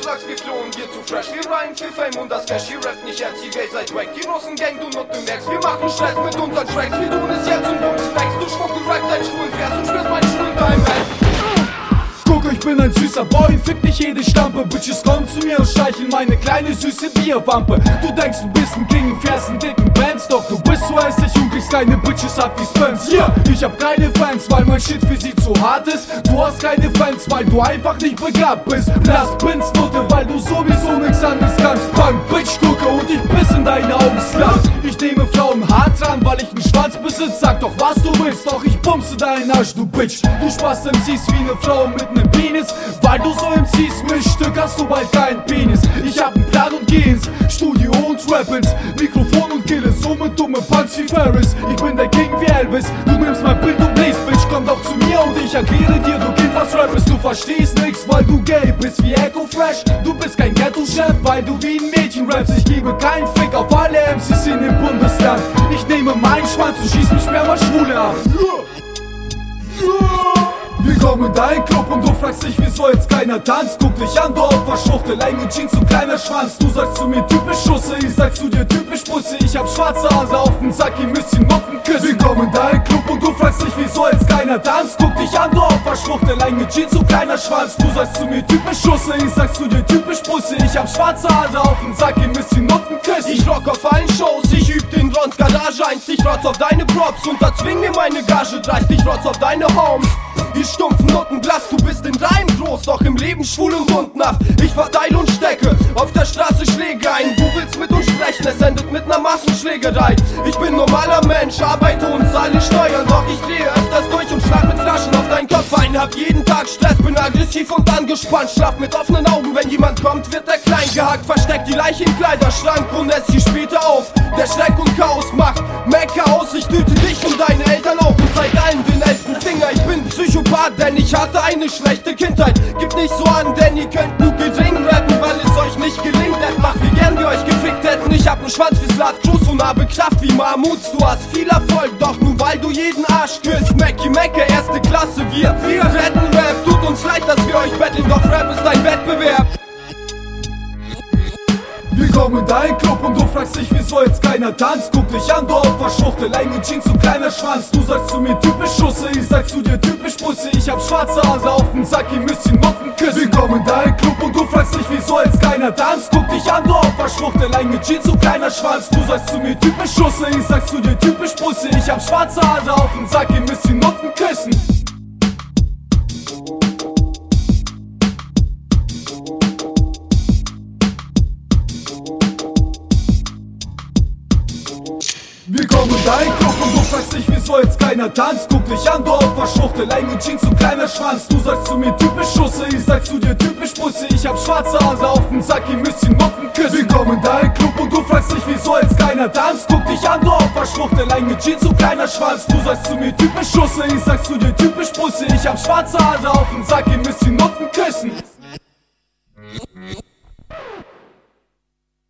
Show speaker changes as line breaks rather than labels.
sagst, wir flohen dir zu fresh. Wir rein für Fame und das Cash. Ihr rappt nicht ernst, die Gay seid wack. Die Russen Gang, du not du merkst. Wir machen Stress mit unseren Tracks. Wir tun es jetzt und bums Flex. Du schmuck, du rap dein schwulen Vers und spürst meinen Schuh in deinem Ass.
Guck, ich bin ein süßer Boy, fick nicht jede Stampe. Bitches kommen zu mir und streicheln meine kleine süße Bierwampe. Du denkst, du bist ein King, fährst einen dicken Benz, doch du bist so hässlich und kriegst keine Bitches ab wie Spence. Yeah, ich hab keine Fans, weil mein Shit für sie zu hart ist. Du hast keine Fans, weil du einfach nicht begabt bist. Lass Prinznutte, weil du sowieso nix anderes kannst. Fang Bitch, gucke und ich piss in deine Augen, Slav. Ich nehme Frauen hart dran, weil ich einen Schwanz besitz. Sag doch, was du willst, doch ich bumse deinen Arsch, du Bitch. Du sparst MCs wie ne Frau mit nem Penis. Weil du so MCs Mischstück hast du bald keinen Penis. Ich hab einen Plan und geh ins Studio und rap ins Mikrofon und kill es so mit dumme Punks wie Ferris. Ich bin der King wie Elvis. Du nimmst mein Bild und bläst, Bitch, komm doch zu mir und ich erkläre dir, du Kind, was Rap ist. Du verstehst nix, weil du gay bist wie Echo Fresh. Du bist kein Ghetto-Chef, weil du wie ein Mädchen rappst. Ich gebe keinen Fick auf alle MCs in dem Bundesland. Ich nehme meinen Schwanz und schieß mich mehr mal Schwule ab. Willkommen in deinen Club und du fragst dich, wieso jetzt keiner tanzt. Guck dich an, du Opferschwuchtel, enge Jeans und kleiner Schwanz. Du sagst zu mir typisch Schusse, ich sag zu dir typisch Pussy. Ich hab schwarze Hase auf dem Sack, ihr müsst die Noten küssen. Willkommen in deinen Club und du fragst dich, wieso jetzt keiner tanzt. Guck dich an, du Opferschwuchtel, enge Jeans und kleiner Schwanz. Du sagst zu mir typisch Schusse, ich sag zu dir typisch Pussy. Ich hab schwarze Hase auf dem Sack, ihr müsst die Noten küssen.
Ich rock auf allen Shows, ich üb den Rons Garage 1. Ich rotz auf deine Props und erzwing mir meine Gage dreist. Ich rotz auf deine Homes. Ihr stumpfen Nottenblass, du bist in Reim groß, doch im Leben schwul und untenhaft. Ich verteile und stecke auf der Straße Schläge ein. Du willst mit uns sprechen, es endet mit ner Massenschlägerei. Ich bin normaler Mensch, arbeite und zahle Steuern, doch ich drehe öfters durch und schlag mit Flaschen auf deinen Kopf ein. Hab jeden Tag Stress, bin aggressiv und angespannt. Schlaf mit offenen Augen, wenn jemand kommt, wird er klein gehackt. Versteckt die Leiche im Kleiderschrank und ess sie später auf. Der Schreck und Chaos macht Mecca aus. Ich töte dich und deine Eltern auch und zeig allen den 11. Finger. Ich bin Psychopath, denn ich hatte eine schlechte Kindheit. Gebt nicht so an, denn ihr könnt nur gering rappen, weil es euch nicht gelingt. Macht wie gern wir euch gefickt hätten. Ich hab nen Schwanz wie Slat Cruz und habe Kraft wie Mahmuts. Du hast viel Erfolg, doch nur weil du jeden Arsch küsst. Mackie Mecke, erste Klasse, wir retten Rap. Tut uns leid, dass wir euch betteln, doch Rap ist ein Wettbewerb.
Willkommen in deinen Club und du fragst dich, wieso jetzt keiner tanzt. Guck dich an, du Opferschwuchtel, enge Jeans und kleiner Schwanz. Du sagst zu mir typisch Schusse, ich sag zu dir typisch Pussy. Ich hab schwarze Hase auf dem Sack, ihr müsst die Noten küssen. Willkommen in deinen Club und du fragst dich, wieso jetzt keiner tanzt. Guck dich an, du Opferschwuchtel, enge Jeans und kleiner Schwanz. Du sagst zu mir typisch Schusse, ich sag zu dir typisch Pussy. Ich hab schwarze Hase auf dem Sack, ihr müsst die Noten küssen. Willkommen in deinen Club und du fragst dich, wieso jetzt keiner tanzt. Guck dich an, du Opferschwuchtel, enge Jeans und kleiner Schwanz. Du sagst zu mir typisch Schusse, ich sag zu dir typisch Pussy. Ich hab schwarze Hase auf dem Sack, ihr müsst die Noten küssen. Willkommen in deinen Club und du fragst dich, wieso jetzt keiner tanzt. Guck dich an, du Opferschwuchtel, enge Jeans und kleiner Schwanz. Du sagst zu mir typisch Schusse, ich sag zu dir typisch Pussy. Ich hab schwarze Hase auf dem Sack, ihr müsst die Noten küssen.